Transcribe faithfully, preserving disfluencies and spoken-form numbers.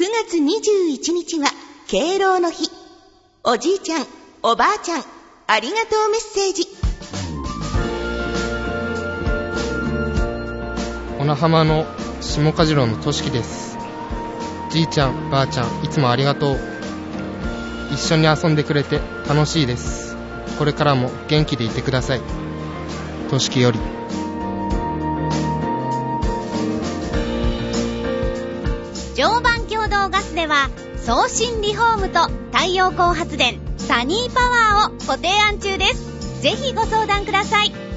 くがつにじゅういちにちは敬老の日。おじいちゃん、おばあちゃん、ありがとうメッセージ。 小名浜の下梶郎のとしきです。じいちゃん、ばあちゃん、いつもありがとう。一緒に遊んでくれて楽しいです。これからも元気でいてください。としきより。 常磐共同ガスでは送信リフォームと太陽光発電サニーパワーをご提案中です。ぜひご相談ください。